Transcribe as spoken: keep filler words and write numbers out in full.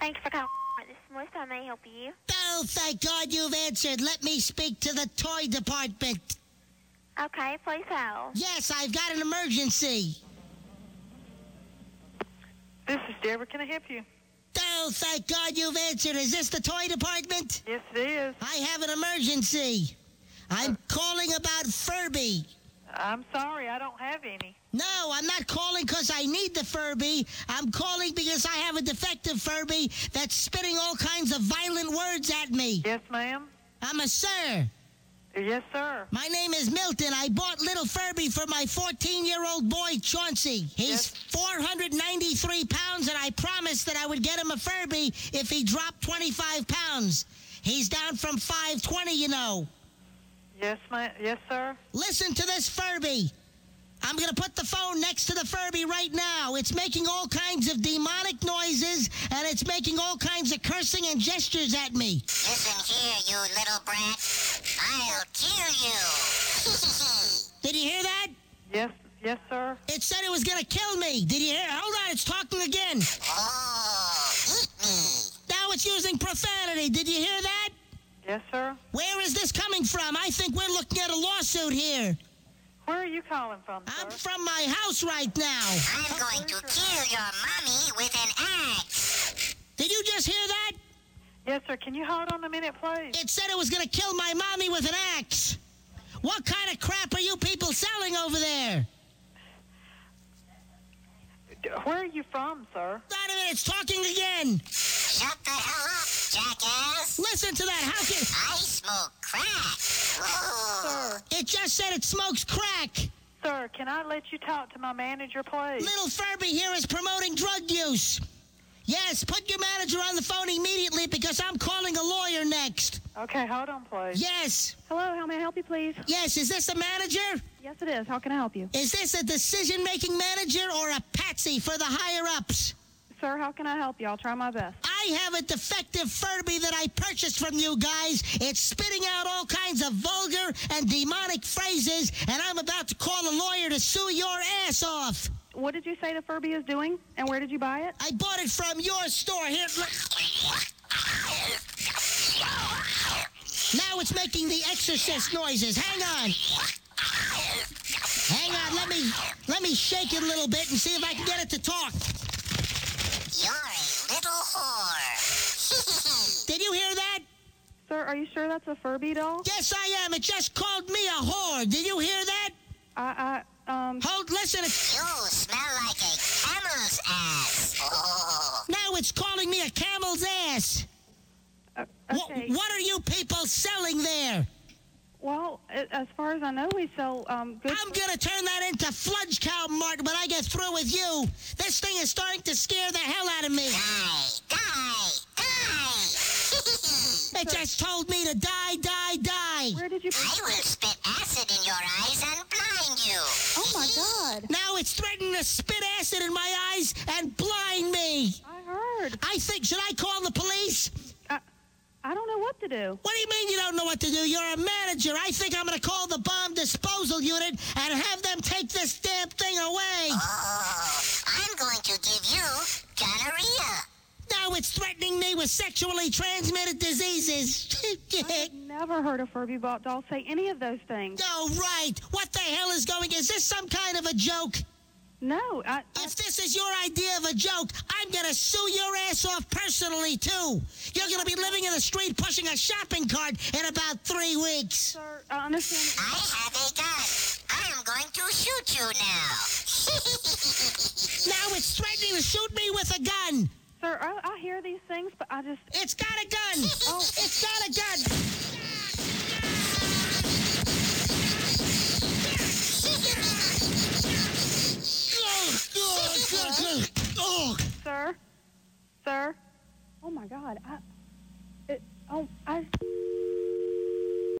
Thanks for calling. This is Melissa. How may I help you? Oh, thank God you've answered. Let me speak to the toy department. Okay, please hold. Yes, I've got an emergency. This is Deborah. Can I help you? Oh, thank God you've answered. Is this the toy department? Yes, it is. I have an emergency. I'm calling about Furby. I'm sorry, I don't have any. No, I'm not calling because I need the Furby. I'm calling because I have a defective Furby that's spitting all kinds of violent words at me. Yes, ma'am. I'm a sir. Yes, sir. My name is Milton. I bought little Furby for my fourteen-year-old boy, Chauncey. He's Yes. four hundred ninety-three pounds, and I promised that I would get him a Furby if he dropped twenty-five pounds. He's down from five twenty, you know. Yes, ma'am. Yes, sir. Listen to this Furby. I'm going to put the phone next to the Furby right now. It's making all kinds of demonic noises, and it's making all kinds of cursing and gestures at me. Listen here, you little brat. I'll kill you. Did you hear that? Yes, yes, sir. It said it was going to kill me. Did you hear? Hold on, it's talking again. Oh, eat me. Now it's using profanity. Did you hear that? Yes, sir. Where is this coming from? I think we're looking at a lawsuit here. Where are you calling from, I'm sir? from my house right now. I'm going to kill your mommy with an axe. Did you just hear that? Yes, sir. Can you hold on a minute, please? It said it was going to kill my mommy with an axe. What kind of crap are you people selling over there? D- Where are you from, sir? Wait a minute, it's talking again. Shut the hell up, jackass. Listen to that. How can... I smoke crack. Whoa. Sir, It just said it smokes crack. sir, can I let you talk to my manager, please? Little Furby here is promoting drug use. Yes, put your manager on the phone immediately because I'm calling a lawyer next. Okay, hold on, please. Yes. Hello, how may I help you, please? Yes, is this a manager? Yes, it is. How can I help you? Is this a decision-making manager or a patsy for the higher-ups? Sir, how can I help you? I'll try my best. I have a defective Furby that I purchased from you guys. It's spitting out all kinds of vulgar and demonic phrases, and I'm about to call a lawyer to sue your ass off. What did you say the Furby is doing, and where did you buy it? I bought it from your store. Here. Now it's making the exorcist noises. Hang on. Hang on. Let me let me shake it a little bit and see if I can get it to talk. You're a little whore. Did you hear that? Sir, are you sure that's a Furby doll? Yes, I am. It just called me a whore. Did you hear that? I, I, um, Hold, listen. It's, You smell like a camel's ass. Oh. now it's calling me a camel's ass. uh, Wha- okay. What are you people selling there? Well, a- as far as I know, we sell, um, good... I'm going to turn that into Fludge Cow Mart when I get through with you. This thing is starting to scare the hell out of me. Die, die, die. It just told me to die, die, die. Where did you... I will spit acid in your eyes and blind you. Oh, my God. Now it's threatening to spit acid in my eyes and blind me. I heard. I think, should I call the police? I, I don't know what to do. What do you mean you don't know what to do? You're a manager. I think I'm going to call the bomb disposal unit and have them take this damn thing away. Oh, I'm going to give you gonorrhea. Now it's threatening me with sexually transmitted diseases. I've never heard a Furby bought doll say any of those things. Oh, right. What the hell is going? Is this some kind of a joke? No, I... I If this is your idea of a joke, I'm going to sue your ass off personally, too. You're going to be living in the street pushing a shopping cart in about three weeks. sir, I understand... I have a gun. I am going to shoot you now. Now it's threatening to shoot me with a gun. Sir, I, I hear these things, but I just... It's got a gun. Oh. It's got a gun. Oh, Sir? Sir? Oh, my God. I... It, oh, I...